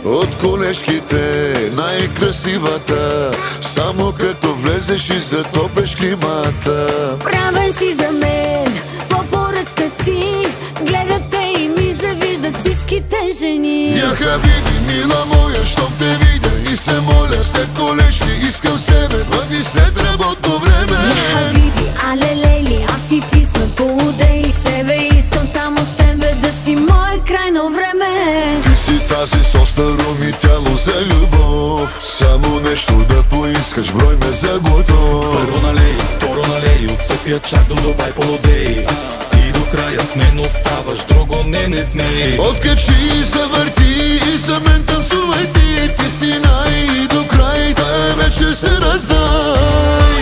От колежките най-красивата, само като влезеш и затопеш климата. Правен си за мен, по поръчка си, гледате и ми завиждат всичките жени. Я хабиби, мила моя, щом те видя и се моля, с теб колежки, искам с тебе, бъди след работно време. Я хабиби, але лейли, аз и ти сме полудели, с тебе искам само с тебе да си мое крайно време. Ти си тази с остър ум и тяло за любов, само нещо да поискаш, брой ме за готов. Първо налей, второ налей, от София чак до Дубай полудей. И до края с мен оставаш, друго не смей. Откачи, завърти и за мен танцувай ти, ти си най до край, тая вечер се раздай.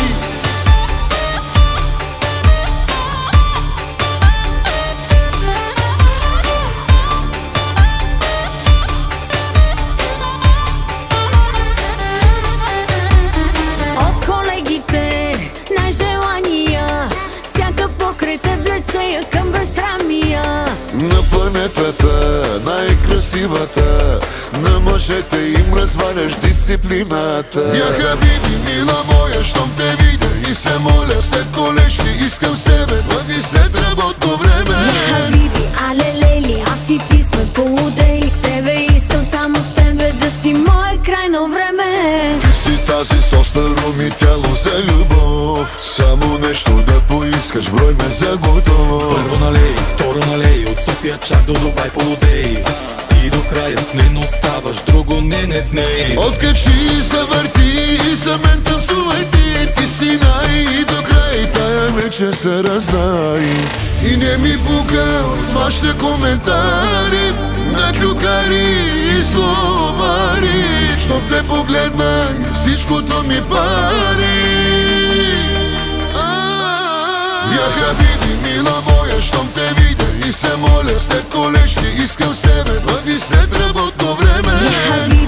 От колегите най-желания, всяка покрай те влече я към безсрамия. На планетата най-красивата, на мъжете им разваляш дисциплината. Я хабиби, мила моя, щом те видя и се моля, с теб колежки, искам с тебе, бъди след работно време. Я хабиби, але лейли, аз и ти сме полудели, с тебе искам само с тебе да си мое крайно време. Ти си тази с остър ум и тяло за любов, само нещо да поискаш, брой ме за готов. Първо налей, второ налей, от София чак до Дубай полудей. И до края с мен оставаш, друго не смей. Откачи, завърти и за мен танцувай ти, ти си най до край, тая вечер се раздай. И не ми пука от вашите коментари на клюкари и злобари, щом те погледна и всичкото ми пари. Я хабиби, мила моя, щом те видя и се моля, с теб колежки, искам с тебе, бъди след работно време. Я хабиби,